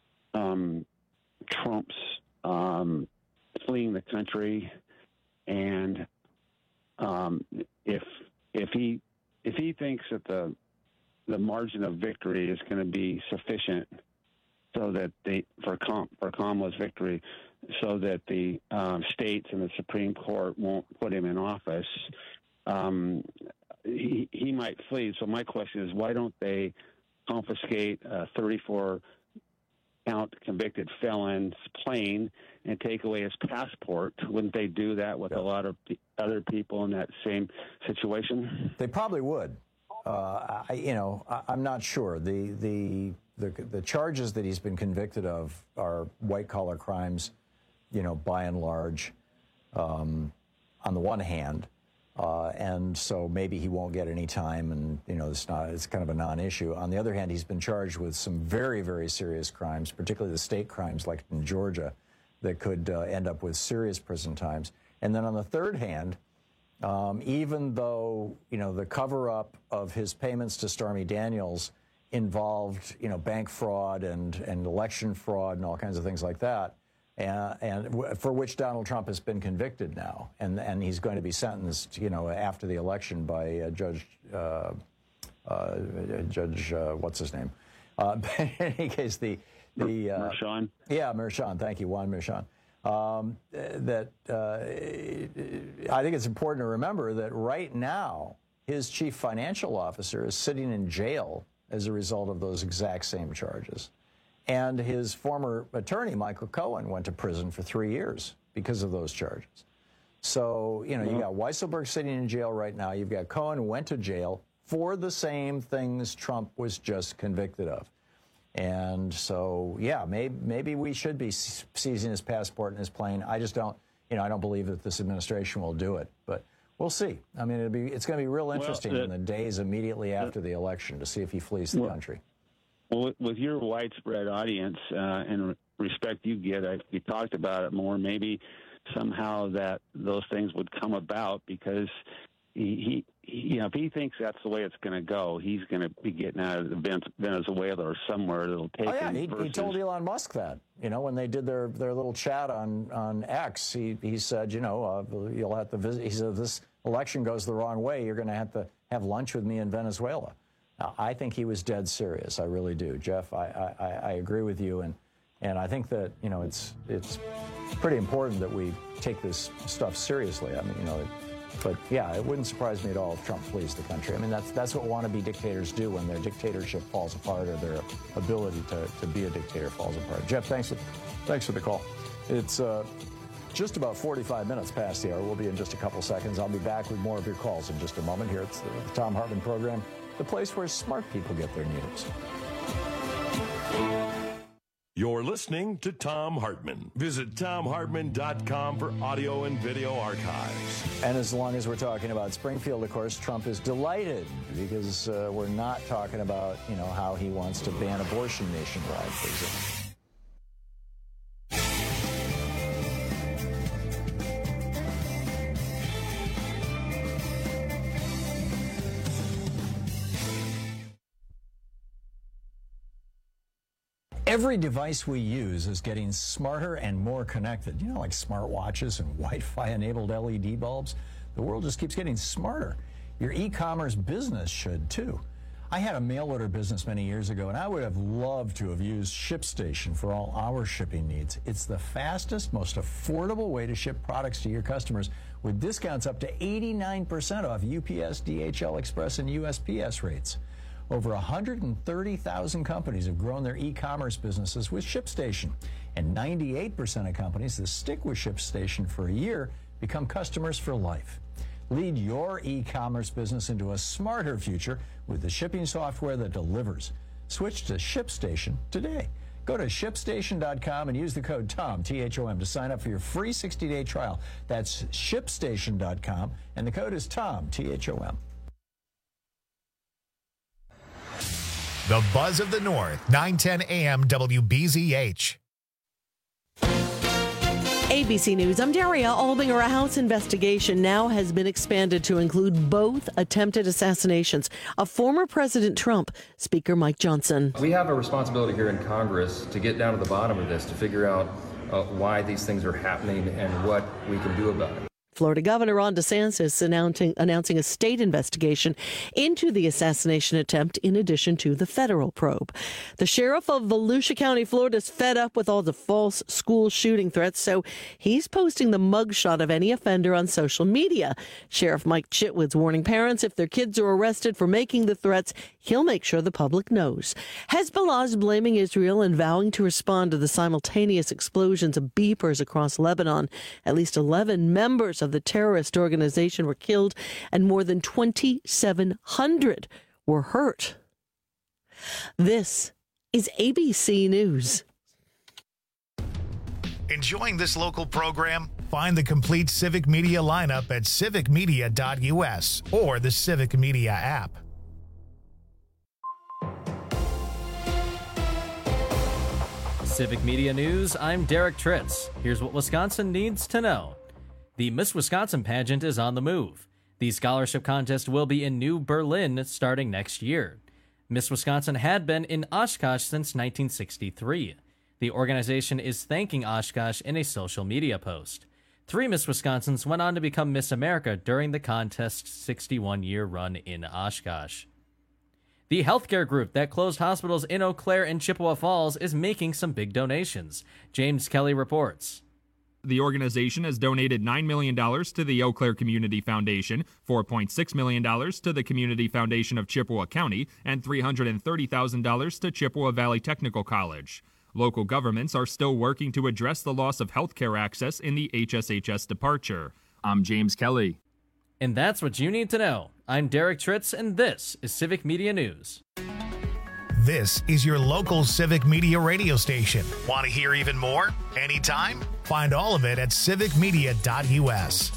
Trump's fleeing the country, and if he thinks that the margin of victory is going to be sufficient so that for Kamala's victory, so that the states and the Supreme Court won't put him in office. He might flee. So my question is, why don't they confiscate a 34-count convicted felon's plane and take away his passport? Wouldn't they do that with a lot of other people in that same situation? They probably would. I'm not sure. The charges that he's been convicted of are white-collar crimes, by and large, on the one hand. And so maybe he won't get any time, and it's kind of a non-issue. On the other hand, he's been charged with some very, very serious crimes, particularly the state crimes like in Georgia, that could end up with serious prison times. And then on the third hand, even though the cover-up of his payments to Stormy Daniels involved bank fraud and election fraud and all kinds of things like that. And for which Donald Trump has been convicted now, and he's going to be sentenced, after the election by Judge what's his name? In any case, Merchan. Yeah, Merchan. Thank you, Juan Merchan. I think it's important to remember that right now his chief financial officer is sitting in jail as a result of those exact same charges. And his former attorney, Michael Cohen, went to prison for 3 years because of those charges. So, you got Weisselberg sitting in jail right now. You've got Cohen who went to jail for the same things Trump was just convicted of. And so, yeah, maybe we should be seizing his passport and his plane. I just don't, I don't believe that this administration will do it. But we'll see. I mean, it's going to be real interesting in the days immediately after the election to see if he flees the country. Well, with your widespread audience and respect you get, you talked about it more. Maybe somehow that those things would come about because he if he thinks that's the way it's going to go, he's going to be getting out of Venezuela or somewhere that'll take him. He told Elon Musk that, when they did their little chat on X, he said, you'll have to visit. He said, if this election goes the wrong way, you're going to have lunch with me in Venezuela. Now, I think he was dead serious. I really do. Jeff, I agree with you. And I think that, it's pretty important that we take this stuff seriously. I mean, but yeah, it wouldn't surprise me at all if Trump flees the country. I mean, that's what wannabe dictators do when their dictatorship falls apart or their ability to be a dictator falls apart. Jeff, thanks for the call. It's just about 45 minutes past the hour. We'll be in just a couple seconds. I'll be back with more of your calls in just a moment here. It's the Thom Hartmann program, the place where smart people get their news. You're listening to Thom Hartmann. Visit ThomHartmann.com for audio and video archives. And as long as we're talking about Springfield, of course, Trump is delighted because we're not talking about, how he wants to ban abortion nationwide, for example. Every device we use is getting smarter and more connected. Like smartwatches and Wi-Fi enabled LED bulbs. The world just keeps getting smarter. Your e-commerce business should too. I had a mail order business many years ago, and I would have loved to have used ShipStation for all our shipping needs. It's the fastest, most affordable way to ship products to your customers with discounts up to 89% off UPS, DHL Express, and USPS rates. Over 130,000 companies have grown their e-commerce businesses with ShipStation, and 98% of companies that stick with ShipStation for a year become customers for life. Lead your e-commerce business into a smarter future with the shipping software that delivers. Switch to ShipStation today. Go to ShipStation.com and use the code TOM, T-H-O-M, to sign up for your free 60-day trial. That's ShipStation.com, and the code is TOM, T-H-O-M. The Buzz of the North, 910 AM WBZH. ABC News, I'm Daria Albinger. A House investigation now has been expanded to include both attempted assassinations of former President Trump, Speaker Mike Johnson. We have a responsibility here in Congress to get down to the bottom of this, to figure out why these things are happening and what we can do about it. Florida Governor Ron DeSantis announcing a state investigation into the assassination attempt in addition to the federal probe. The sheriff of Volusia County, Florida, is fed up with all the false school shooting threats, so he's posting the mugshot of any offender on social media. Sheriff Mike Chitwood's warning parents if their kids are arrested for making the threats, he'll make sure the public knows. Hezbollah is blaming Israel and vowing to respond to the simultaneous explosions of beepers across Lebanon. At least 11 members of the terrorist organization were killed and more than 2,700 were hurt. This is ABC News. Enjoying this local program? Find the complete Civic Media lineup at civicmedia.us or the Civic Media app. Civic Media News, I'm Derek Tritz. Here's what Wisconsin needs to know. The Miss Wisconsin pageant is on the move. The scholarship contest will be in New Berlin starting next year. Miss Wisconsin had been in Oshkosh since 1963. The organization is thanking Oshkosh in a social media post. 3 Miss Wisconsins went on to become Miss America during the contest's 61-year run in Oshkosh. The healthcare group that closed hospitals in Eau Claire and Chippewa Falls is making some big donations. James Kelly reports. The organization has donated $9 million to the Eau Claire Community Foundation, $4.6 million to the Community Foundation of Chippewa County, and $330,000 to Chippewa Valley Technical College. Local governments are still working to address the loss of health care access in the HSHS departure. I'm James Kelly. And that's what you need to know. I'm Derek Tritz, and this is Civic Media News. This is your local Civic Media radio station. Want to hear even more? Anytime? Find all of it at civicmedia.us.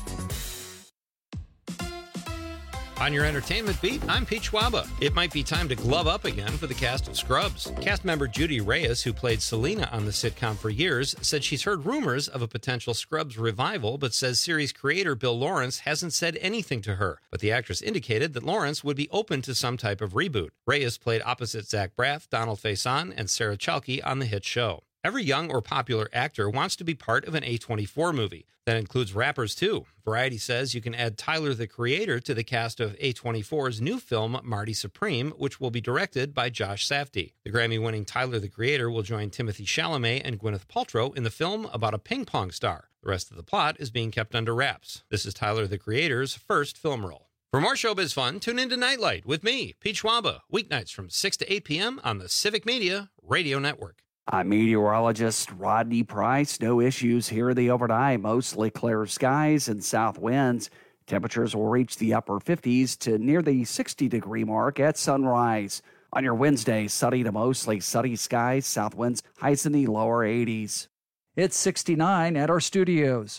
On your entertainment beat, I'm Pete Schwaba. It might be time to glove up again for the cast of Scrubs. Cast member Judy Reyes, who played Selena on the sitcom for years, said she's heard rumors of a potential Scrubs revival, but says series creator Bill Lawrence hasn't said anything to her. But the actress indicated that Lawrence would be open to some type of reboot. Reyes played opposite Zach Braff, Donald Faison, and Sarah Chalke on the hit show. Every young or popular actor wants to be part of an A24 movie. That includes rappers, too. Variety says you can add Tyler, the Creator, to the cast of A24's new film, Marty Supreme, which will be directed by Josh Safdie. The Grammy-winning Tyler, the Creator will join Timothée Chalamet and Gwyneth Paltrow in the film about a ping-pong star. The rest of the plot is being kept under wraps. This is Tyler, the Creator's first film role. For more showbiz fun, tune into Nightlight with me, Pete Schwaba, weeknights from 6 to 8 p.m. on the Civic Media Radio Network. I'm meteorologist Rodney Price. No issues here the overnight. Mostly clear skies and south winds. Temperatures will reach the upper 50s to near the 60-degree mark at sunrise. On your Wednesday, sunny to mostly sunny skies. South winds highs in the lower 80s. It's 69 at our studios.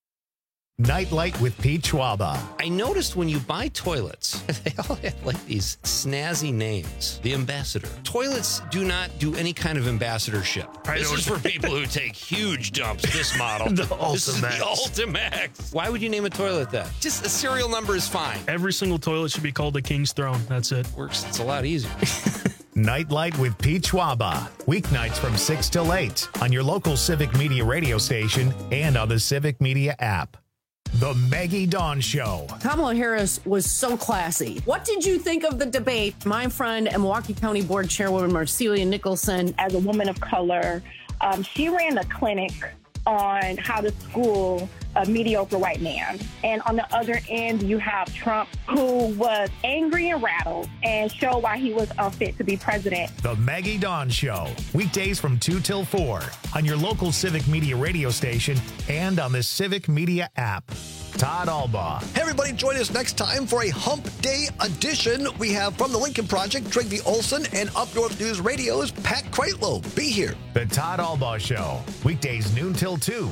Nightlight with Pete Schwaba. I noticed when you buy toilets, they all have like these snazzy names. The Ambassador. Toilets do not do any kind of ambassadorship. This is for people who take huge dumps. This model. The This is the Ultimax. Ultimax. Why would you name a toilet that? Just a serial number is fine. Every single toilet should be called the King's Throne. That's it. Works. It's a lot easier. Nightlight with Pete Schwaba. Weeknights from 6 till 8 on your local Civic Media radio station and on the Civic Media app. The Maggie Dawn Show. Kamala Harris was so classy. What did you think of the debate? My friend and Milwaukee County Board Chairwoman Marcelia Nicholson. As a woman of color, she ran a clinic on how to school a mediocre white man. And on the other end, you have Trump, who was angry and rattled and showed why he was unfit to be president. The Maggie Dawn Show. Weekdays from 2 till 4 on your local Civic Media radio station and on the Civic Media app. Todd Albaugh. Hey, everybody, join us next time for a Hump Day edition. We have from the Lincoln Project, Trigby Olson, and Up North News Radio's Pat Kreitlow. Be here. The Todd Albaugh Show. Weekdays noon till 2.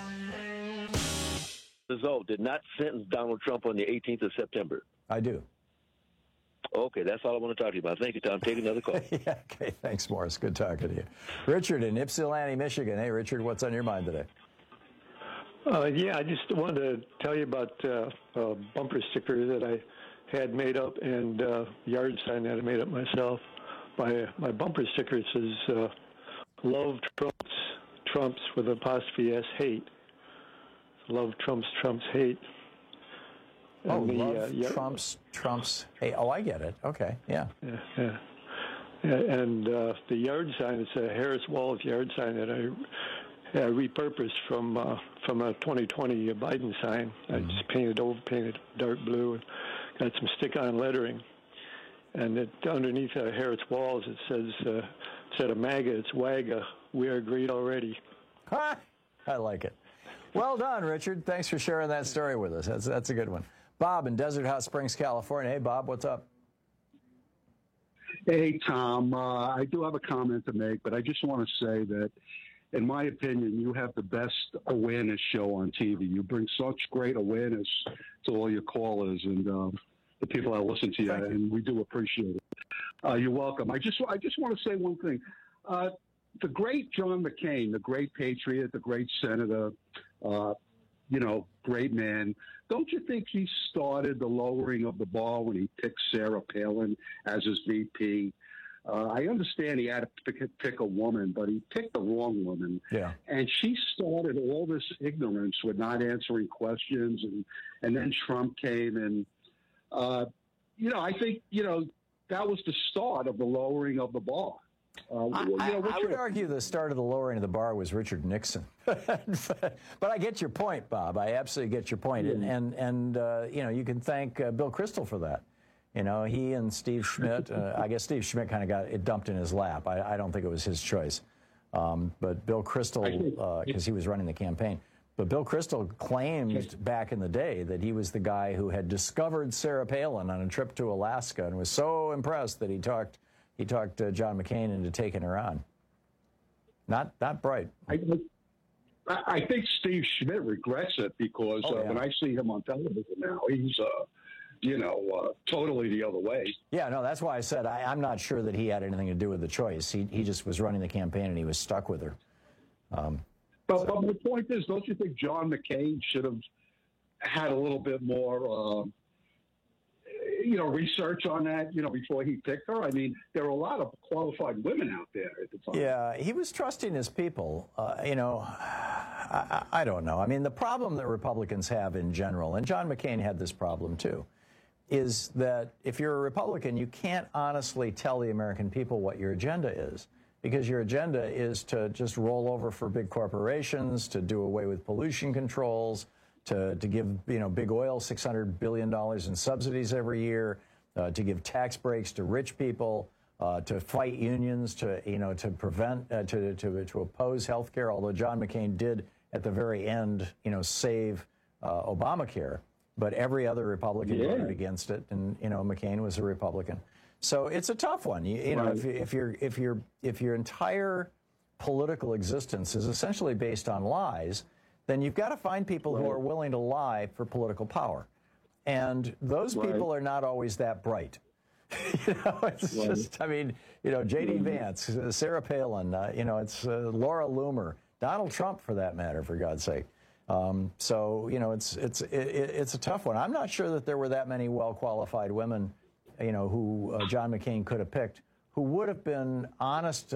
Result did not sentence Donald Trump on the 18th of September. I do. Okay, that's all I want to talk to you about. Thank you, Tom. Take another call. Yeah, okay, thanks, Morris. Good talking to you. Richard in Ypsilanti, Michigan. Hey, Richard, what's on your mind today? Yeah, I just wanted to tell you about a bumper sticker that I had made up and yard sign that I made up myself. My bumper sticker says, love Trumps with apostrophe S, hate. Love Trumps hate. And love Trumps hate. Oh, I get it. Okay, yeah. Yeah. And the yard sign, it's a Harris Walls yard sign that I repurposed from a 2020 Biden sign. I just painted dark blue and got some stick-on lettering. And underneath Harris Walls, it says, instead of MAGA, it's WAGA. We are great already. Ha! I like it. Well done, Richard. Thanks for sharing that story with us. That's a good one. Bob in Desert Hot Springs, California. Hey, Bob, what's up? Hey, Tom. I do have a comment to make, but I just want to say that, in my opinion, you have the best awareness show on TV. You bring such great awareness to all your callers and the people that listen to you, and we do appreciate it. You're welcome. I just want to say one thing. The great John McCain, the great patriot, the great senator, great man. Don't you think he started the lowering of the bar when he picked Sarah Palin as his VP? I understand he had to pick a woman, but he picked the wrong woman. Yeah. And she started all this ignorance with not answering questions, and then Trump came, and I think that was the start of the lowering of the bar. I would argue the start of the lowering of the bar was Richard Nixon. But I get your point, Bob. I absolutely get your point. And you can thank Bill Kristol for that. He and Steve Schmidt, I guess Steve Schmidt kind of got it dumped in his lap. I don't think it was his choice. But Bill Kristol, because he was running the campaign, but Bill Kristol claimed back in the day that he was the guy who had discovered Sarah Palin on a trip to Alaska and was so impressed that he talked John McCain into taking her on. Not bright. I think Steve Schmidt regrets it because when I see him on television now, he's, totally the other way. Yeah, no, that's why I said I'm not sure that he had anything to do with the choice. He just was running the campaign and he was stuck with her. But the point is, don't you think John McCain should have had a little bit more, research on that, before he picked her? I mean, there were a lot of qualified women out there at the time. Yeah, he was trusting his people. I don't know. I mean, the problem that Republicans have in general, and John McCain had this problem too, is that if you're a Republican, you can't honestly tell the American people what your agenda is, because your agenda is to just roll over for big corporations, to do away with pollution controls, to give big oil $600 billion in subsidies every year, to give tax breaks to rich people, to fight unions, to prevent to oppose health care. Although John McCain did at the very end save Obamacare, but every other Republican voted against it, and McCain was a Republican. So it's a tough one. If your entire political existence is essentially based on lies, then you've got to find people who are willing to lie for political power. And those people are not always that bright. It's just, J.D. Vance, Sarah Palin, it's Laura Loomer, Donald Trump, for that matter, for God's sake. It's a tough one. I'm not sure that there were that many well-qualified women, who John McCain could have picked, who would have been honest,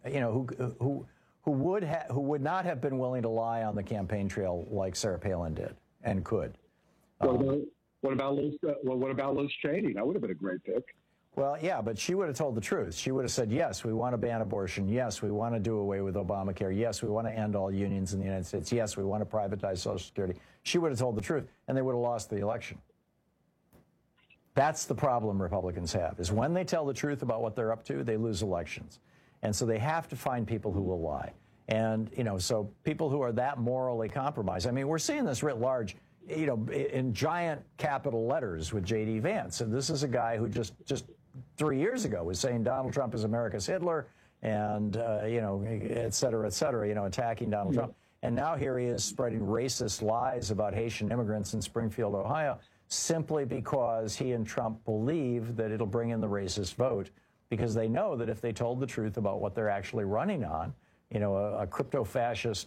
who would not have been willing to lie on the campaign trail like Sarah Palin did and could. What about Liz Cheney? That would have been a great pick. Well, yeah, but she would have told the truth. She would have said, yes, we want to ban abortion. Yes, we want to do away with Obamacare. Yes, we want to end all unions in the United States. Yes, we want to privatize Social Security. She would have told the truth, and they would have lost the election. That's the problem Republicans have, is when they tell the truth about what they're up to, they lose elections. And so they have to find people who will lie. And, so people who are that morally compromised. I mean, we're seeing this writ large, in giant capital letters with J.D. Vance. And this is a guy who just 3 years ago was saying Donald Trump is America's Hitler and, et cetera, attacking Donald Trump. And now here he is spreading racist lies about Haitian immigrants in Springfield, Ohio, simply because he and Trump believe that it'll bring in the racist vote, because they know that if they told the truth about what they're actually running on, a crypto-fascist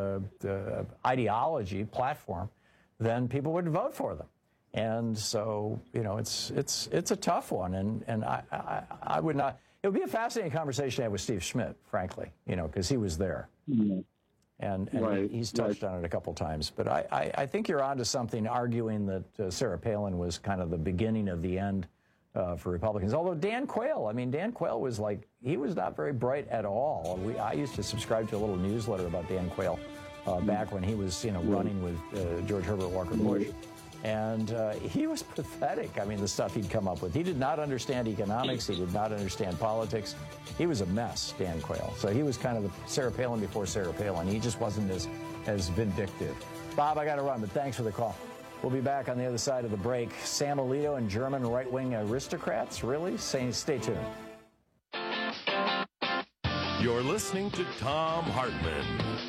ideology platform, then people would vote for them. And so, it's a tough one. And I would not, it would be a fascinating conversation to have with Steve Schmidt, frankly, because he was there. Mm-hmm. And he's touched on it a couple times. But I think you're onto something, arguing that Sarah Palin was kind of the beginning of the end for Republicans. Although Dan Quayle was he was not very bright at all. I used to subscribe to a little newsletter about Dan Quayle back when he was, running with George Herbert Walker Bush. And he was pathetic. I mean, the stuff he'd come up with. He did not understand economics. He did not understand politics. He was a mess, Dan Quayle. So he was kind of the Sarah Palin before Sarah Palin. He just wasn't as vindictive. Bob, I got to run, but thanks for the call. We'll be back on the other side of the break. Sam Alito and German right-wing aristocrats? Really? Stay tuned. You're listening to Thom Hartmann.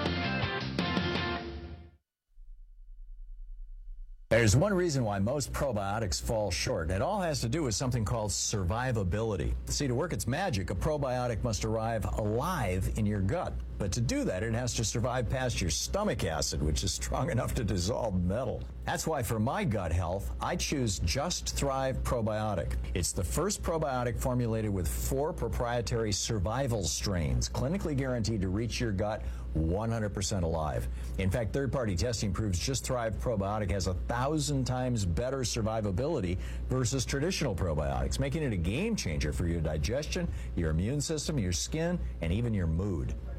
There's one reason why most probiotics fall short. It all has to do with something called survivability. See, to work its magic, a probiotic must arrive alive in your gut. But to do that, it has to survive past your stomach acid, which is strong enough to dissolve metal. That's why for my gut health, I choose Just Thrive Probiotic. It's the first probiotic formulated with 4 proprietary survival strains, clinically guaranteed to reach your gut 100% alive. In fact, third-party testing proves Just Thrive Probiotic has 1,000 times better survivability versus traditional probiotics, making it a game changer for your digestion, your immune system, your skin, and even your mood.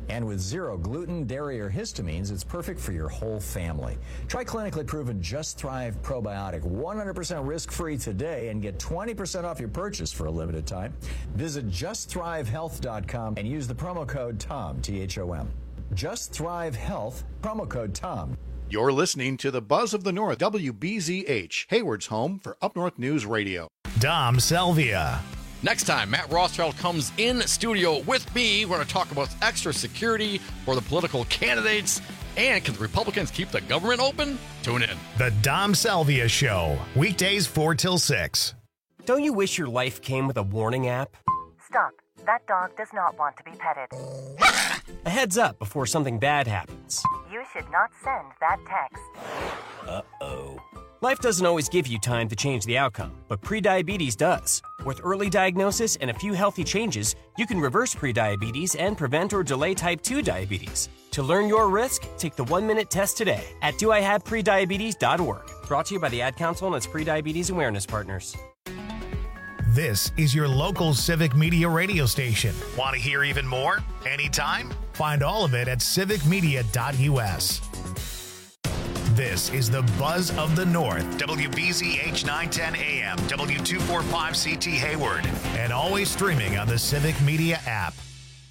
And with zero gluten, dairy, or histamines, it's perfect for your whole family. Try clinically proven Just Thrive Probiotic, 100% risk-free today, and get 20% off your purchase for a limited time. Visit JustThriveHealth.com and use the promo code TOM, T-H-O-M. Just Thrive Health, promo code TOM. You're listening to the Buzz of the North, WBZH, Hayward's home for Up North News Radio. Dom Selvia. Next time, Matt Rothschild comes in studio with me. We're going to talk about extra security for the political candidates. And can the Republicans keep the government open? Tune in. The Dom Selvia Show, weekdays 4 till 6. Don't you wish your life came with a warning app? Stop. That dog does not want to be petted. A heads up before something bad happens. You should not send that text. Uh-oh. Life doesn't always give you time to change the outcome, but prediabetes does. With early diagnosis and a few healthy changes, you can reverse prediabetes and prevent or delay type 2 diabetes. To learn your risk, take the 1-minute test today at doihaveprediabetes.org. Brought to you by the Ad Council and its prediabetes awareness partners. This is your local Civic Media radio station. Want to hear even more? Anytime? Find all of it at civicmedia.us. This is the Buzz of the North, WBZH 910 AM, W245CT Hayward, and always streaming on the Civic Media app.